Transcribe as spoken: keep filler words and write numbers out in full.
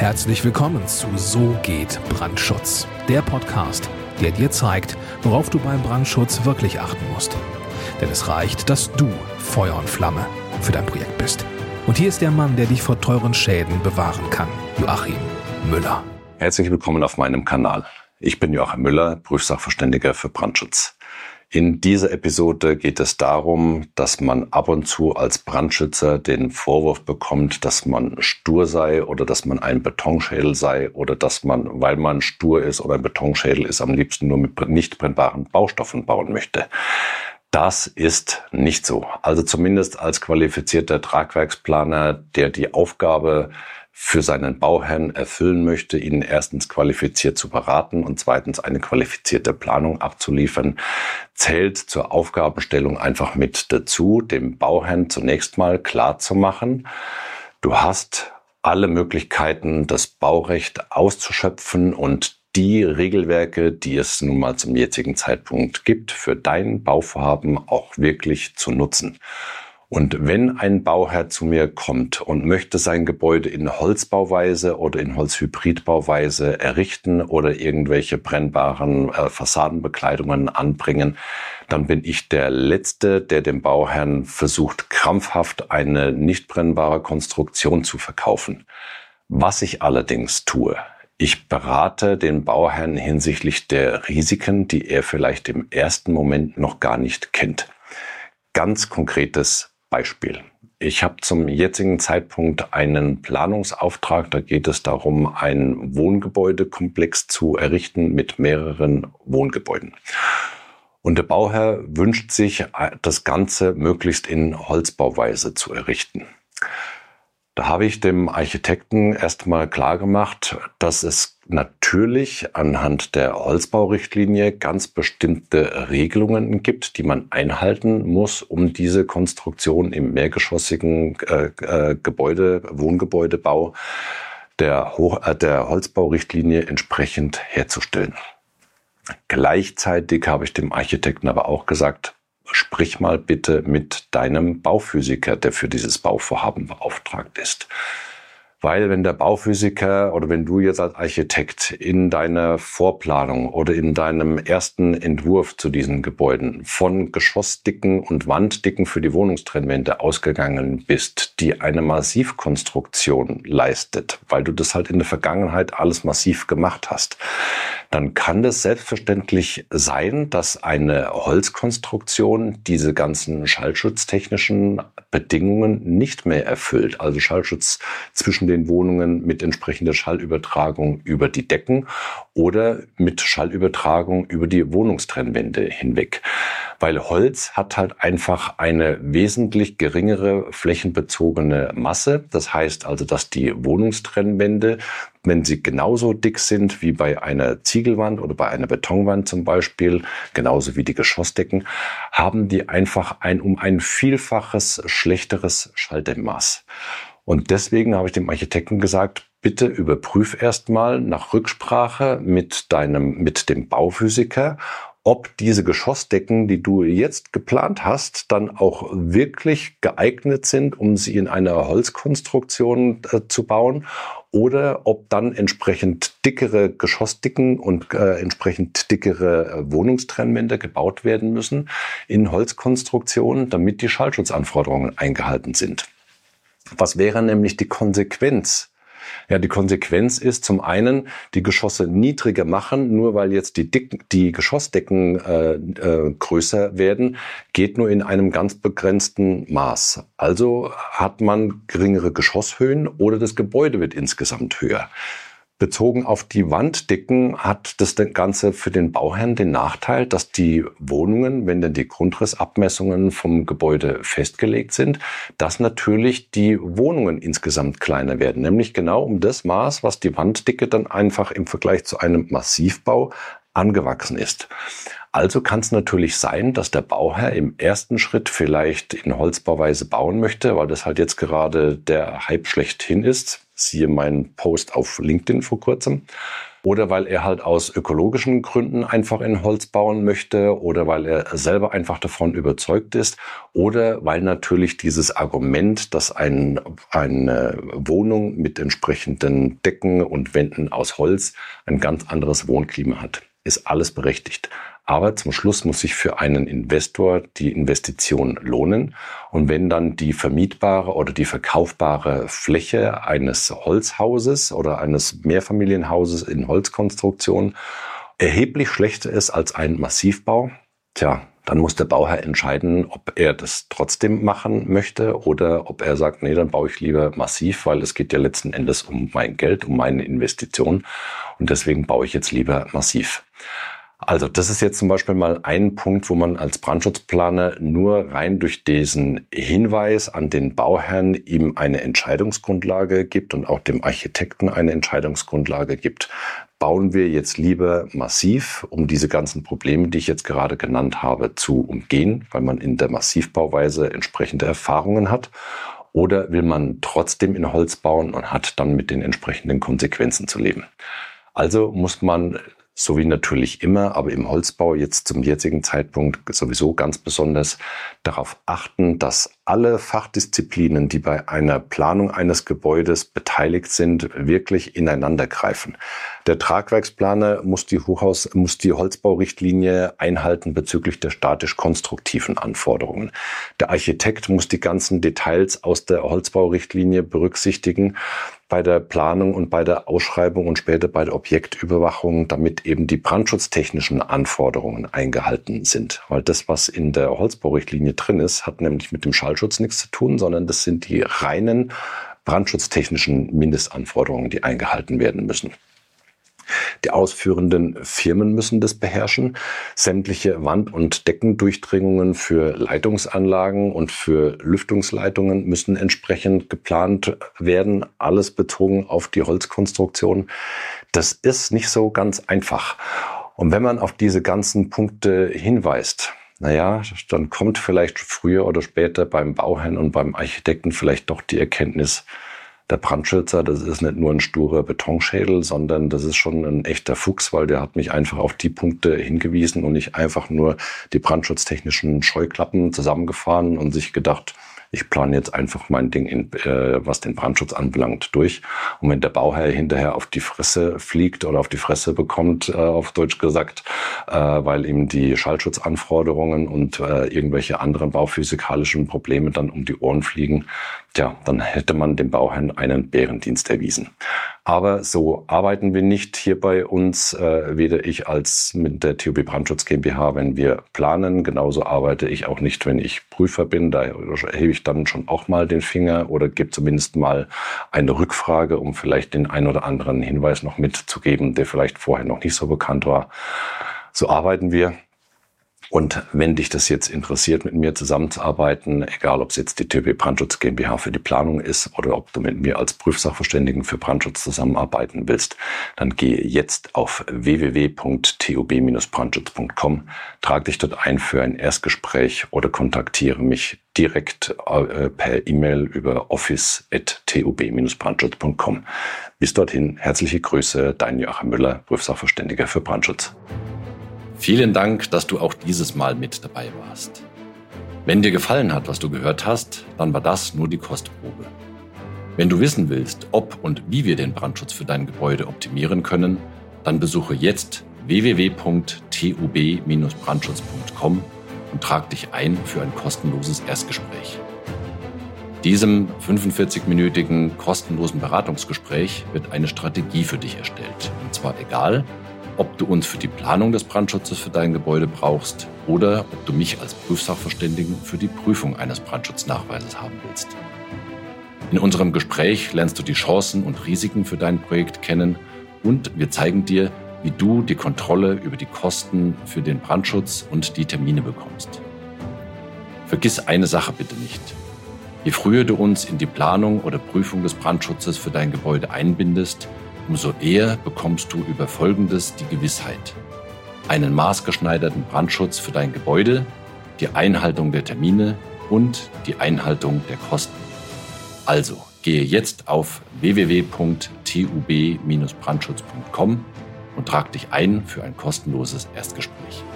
Herzlich willkommen zu So geht Brandschutz, der Podcast, der dir zeigt, worauf du beim Brandschutz wirklich achten musst. Denn es reicht, dass du Feuer und Flamme für dein Projekt bist. Und hier ist der Mann, der dich vor teuren Schäden bewahren kann, Joachim Müller. Herzlich willkommen auf meinem Kanal. Ich bin Joachim Müller, Prüfsachverständiger für Brandschutz. In dieser Episode geht es darum, dass man ab und zu als Brandschützer den Vorwurf bekommt, dass man stur sei oder dass man ein Betonschädel sei oder dass man, weil man stur ist oder ein Betonschädel ist, am liebsten nur mit nicht brennbaren Baustoffen bauen möchte. Das ist nicht so. Also zumindest als qualifizierter Tragwerksplaner, der die Aufgabe für seinen Bauherrn erfüllen möchte, ihn erstens qualifiziert zu beraten und zweitens eine qualifizierte Planung abzuliefern, zählt zur Aufgabenstellung einfach mit dazu, dem Bauherrn zunächst mal klar zu machen, du hast alle Möglichkeiten, das Baurecht auszuschöpfen und die Regelwerke, die es nun mal zum jetzigen Zeitpunkt gibt, für dein Bauvorhaben auch wirklich zu nutzen. Und wenn ein Bauherr zu mir kommt und möchte sein Gebäude in Holzbauweise oder in Holzhybridbauweise errichten oder irgendwelche brennbaren äh, Fassadenbekleidungen anbringen, dann bin ich der Letzte, der dem Bauherrn versucht, krampfhaft eine nicht brennbare Konstruktion zu verkaufen. Was ich allerdings tue, ich berate den Bauherrn hinsichtlich der Risiken, die er vielleicht im ersten Moment noch gar nicht kennt. Ganz konkretes Beispiel. Ich habe zum jetzigen Zeitpunkt einen Planungsauftrag. Da geht es darum, einen Wohngebäudekomplex zu errichten mit mehreren Wohngebäuden. Und der Bauherr wünscht sich, das Ganze möglichst in Holzbauweise zu errichten. Da habe ich dem Architekten erstmal klar gemacht, dass es natürlich anhand der Holzbaurichtlinie ganz bestimmte Regelungen gibt, die man einhalten muss, um diese Konstruktion im mehrgeschossigen äh, äh, Gebäude, Wohngebäudebau der, Hoch, äh, der Holzbaurichtlinie entsprechend herzustellen. Gleichzeitig habe ich dem Architekten aber auch gesagt, sprich mal bitte mit deinem Bauphysiker, der für dieses Bauvorhaben beauftragt ist. Weil wenn der Bauphysiker oder wenn du jetzt als Architekt in deiner Vorplanung oder in deinem ersten Entwurf zu diesen Gebäuden von Geschossdicken und Wanddicken für die Wohnungstrennwände ausgegangen bist, die eine Massivkonstruktion leistet, weil du das halt in der Vergangenheit alles massiv gemacht hast, dann kann es selbstverständlich sein, dass eine Holzkonstruktion diese ganzen schallschutztechnischen Bedingungen nicht mehr erfüllt. Also Schallschutz zwischen den Wohnungen mit entsprechender Schallübertragung über die Decken oder mit Schallübertragung über die Wohnungstrennwände hinweg. Weil Holz hat halt einfach eine wesentlich geringere flächenbezogene Masse. Das heißt also, dass die Wohnungstrennwände, wenn sie genauso dick sind wie bei einer Ziegelwand oder bei einer Betonwand zum Beispiel, genauso wie die Geschossdecken, haben die einfach ein um ein Vielfaches schlechteres Schalldämmmaß. Und deswegen habe ich dem Architekten gesagt, bitte überprüf erstmal nach Rücksprache mit deinem, mit dem Bauphysiker, ob diese Geschossdecken, die du jetzt geplant hast, dann auch wirklich geeignet sind, um sie in einer Holzkonstruktion äh, zu bauen, oder ob dann entsprechend dickere Geschossdicken und äh, entsprechend dickere äh, Wohnungstrennwände gebaut werden müssen in Holzkonstruktionen, damit die Schallschutzanforderungen eingehalten sind. Was wäre nämlich die Konsequenz? Ja, die Konsequenz ist zum einen, die Geschosse niedriger machen, nur weil jetzt die, Dicken, die Geschossdecken äh, äh, größer werden, geht nur in einem ganz begrenzten Maß. Also hat man geringere Geschosshöhen oder das Gebäude wird insgesamt höher. Bezogen auf die Wanddicken hat das Ganze für den Bauherrn den Nachteil, dass die Wohnungen, wenn denn die Grundrissabmessungen vom Gebäude festgelegt sind, dass natürlich die Wohnungen insgesamt kleiner werden. Nämlich genau um das Maß, was die Wanddicke dann einfach im Vergleich zu einem Massivbau angewachsen ist. Also kann es natürlich sein, dass der Bauherr im ersten Schritt vielleicht in Holzbauweise bauen möchte, weil das halt jetzt gerade der Hype schlechthin ist. siehe meinen Post auf LinkedIn vor kurzem, oder weil er halt aus ökologischen Gründen einfach in Holz bauen möchte oder weil er selber einfach davon überzeugt ist oder weil natürlich dieses Argument, dass ein, eine Wohnung mit entsprechenden Decken und Wänden aus Holz ein ganz anderes Wohnklima hat, ist alles berechtigt. Aber zum Schluss muss sich für einen Investor die Investition lohnen. Und wenn dann die vermietbare oder die verkaufbare Fläche eines Holzhauses oder eines Mehrfamilienhauses in Holzkonstruktion erheblich schlechter ist als ein Massivbau, tja, dann muss der Bauherr entscheiden, ob er das trotzdem machen möchte oder ob er sagt, nee, dann baue ich lieber massiv, weil es geht ja letzten Endes um mein Geld, um meine Investition und deswegen baue ich jetzt lieber massiv. Also das ist jetzt zum Beispiel mal ein Punkt, wo man als Brandschutzplaner nur rein durch diesen Hinweis an den Bauherrn ihm eine Entscheidungsgrundlage gibt und auch dem Architekten eine Entscheidungsgrundlage gibt. Bauen wir jetzt lieber massiv, um diese ganzen Probleme, die ich jetzt gerade genannt habe, zu umgehen, weil man in der Massivbauweise entsprechende Erfahrungen hat? Oder will man trotzdem in Holz bauen und hat dann mit den entsprechenden Konsequenzen zu leben? Also muss man, so wie natürlich immer, aber im Holzbau jetzt zum jetzigen Zeitpunkt sowieso ganz besonders darauf achten, dass alle Fachdisziplinen, die bei einer Planung eines Gebäudes beteiligt sind, wirklich ineinander greifen. Der Tragwerksplaner muss die Hochhaus, muss die Holzbaurichtlinie einhalten bezüglich der statisch-konstruktiven Anforderungen. Der Architekt muss die ganzen Details aus der Holzbaurichtlinie berücksichtigen bei der Planung und bei der Ausschreibung und später bei der Objektüberwachung, damit eben die brandschutztechnischen Anforderungen eingehalten sind. Weil das, was in der Holzbaurichtlinie drin ist, hat nämlich mit dem Schallschutz nichts zu tun, sondern das sind die reinen brandschutztechnischen Mindestanforderungen, die eingehalten werden müssen. Die ausführenden Firmen müssen das beherrschen. Sämtliche Wand- und Deckendurchdringungen für Leitungsanlagen und für Lüftungsleitungen müssen entsprechend geplant werden. Alles bezogen auf die Holzkonstruktion. Das ist nicht so ganz einfach. Und wenn man auf diese ganzen Punkte hinweist, naja, dann kommt vielleicht früher oder später beim Bauherrn und beim Architekten vielleicht doch die Erkenntnis, der Brandschützer, das ist nicht nur ein sturer Betonschädel, sondern das ist schon ein echter Fuchs, weil der hat mich einfach auf die Punkte hingewiesen und nicht einfach nur die brandschutztechnischen Scheuklappen zusammengefahren und sich gedacht, ich plane jetzt einfach mein Ding, in, äh, was den Brandschutz anbelangt, durch. Und wenn der Bauherr hinterher auf die Fresse fliegt oder auf die Fresse bekommt, äh, auf Deutsch gesagt, äh, weil ihm die Schallschutzanforderungen und äh, irgendwelche anderen bauphysikalischen Probleme dann um die Ohren fliegen, tja, dann hätte man dem Bauherrn einen Bärendienst erwiesen. Aber so arbeiten wir nicht hier bei uns, äh, weder ich als mit der T U B Brandschutz GmbH, wenn wir planen. Genauso arbeite ich auch nicht, wenn ich Prüfer bin. Da hebe ich dann schon auch mal den Finger oder gebe zumindest mal eine Rückfrage, um vielleicht den ein oder anderen Hinweis noch mitzugeben, der vielleicht vorher noch nicht so bekannt war. So arbeiten wir. Und wenn dich das jetzt interessiert, mit mir zusammenzuarbeiten, egal ob es jetzt die T U B Brandschutz GmbH für die Planung ist oder ob du mit mir als Prüfsachverständigen für Brandschutz zusammenarbeiten willst, dann gehe jetzt auf w w w punkt t u b Bindestrich brandschutz punkt com, trag dich dort ein für ein Erstgespräch oder kontaktiere mich direkt äh, per E-Mail über office at t u b Bindestrich brandschutz punkt com. Bis dorthin, herzliche Grüße, dein Joachim Müller, Prüfsachverständiger für Brandschutz. Vielen Dank, dass du auch dieses Mal mit dabei warst. Wenn dir gefallen hat, was du gehört hast, dann war das nur die Kostprobe. Wenn du wissen willst, ob und wie wir den Brandschutz für dein Gebäude optimieren können, dann besuche jetzt w w w punkt t u b Bindestrich brandschutz punkt com und trag dich ein für ein kostenloses Erstgespräch. Diesem fünfundvierzig-minütigen kostenlosen Beratungsgespräch wird eine Strategie für dich erstellt. Und zwar egal, ob du uns für die Planung des Brandschutzes für dein Gebäude brauchst oder ob du mich als Prüfsachverständigen für die Prüfung eines Brandschutznachweises haben willst. In unserem Gespräch lernst du die Chancen und Risiken für dein Projekt kennen und wir zeigen dir, wie du die Kontrolle über die Kosten für den Brandschutz und die Termine bekommst. Vergiss eine Sache bitte nicht. Je früher du uns in die Planung oder Prüfung des Brandschutzes für dein Gebäude einbindest, umso eher bekommst du über Folgendes die Gewissheit: einen maßgeschneiderten Brandschutz für dein Gebäude, die Einhaltung der Termine und die Einhaltung der Kosten. Also, Gehe jetzt auf w w w punkt t u b Bindestrich brandschutz punkt com und trag dich ein für ein kostenloses Erstgespräch.